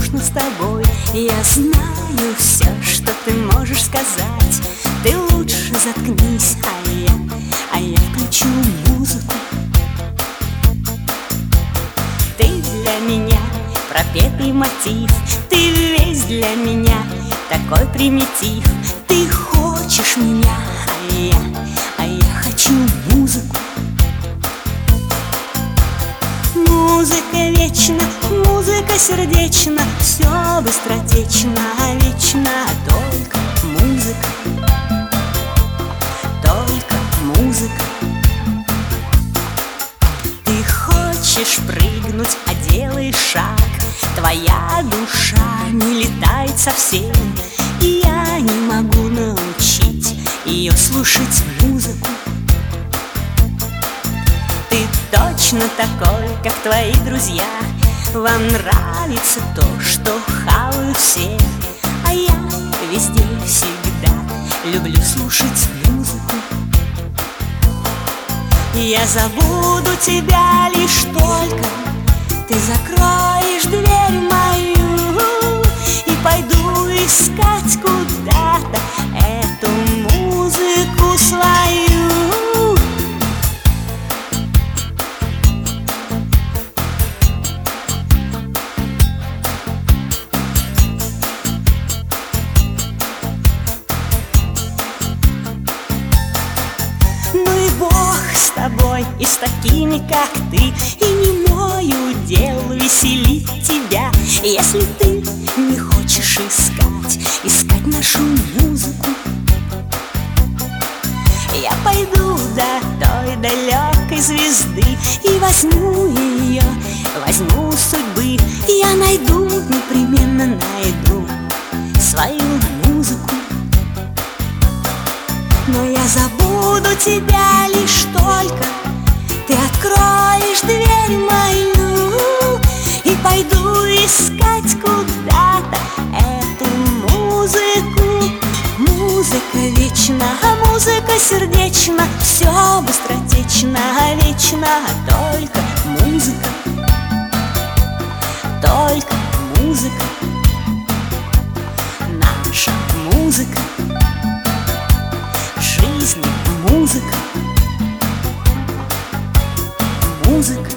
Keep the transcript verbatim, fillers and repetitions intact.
скучно с тобой. Я знаю все, что ты можешь сказать. Ты лучше заткнись, а я, а я включу музыку. Ты для меня пропетый мотив, ты весь для меня такой примитив. Ты хочешь меня, а я, а я хочу музыку. Музыка вечна, музыка сердечна, все быстротечно, вечно. Только музыка, только музыка. Ты хочешь прыгнуть, а делаешь шаг. Твоя душа не летает совсем, и я не могу научить ее слушать музыку. Ты точно такой, как твои друзья. Вам нравится то, что хавают все, а я везде всегда люблю слушать музыку. Я забуду тебя лишь только ты закроешь дверь мою, и пойду искать куда-то эту музыку свою. Ну и Бог с тобой и с такими, как ты, и не мой удел веселить тебя. Если ты не хочешь искать, искать нашу музыку, я пойду до той далекой звезды и возьму ее, возьму судьбы. Я найду, непременно найду свою музыку. Но я забуду тебя лишь только ты откроешь дверь мою, и пойду искать куда-то эту музыку. Музыка вечна, музыка сердечна, все быстротечно, вечно. Только музыка, только музыка, наша музыка. Жизнь, музыка, музыка.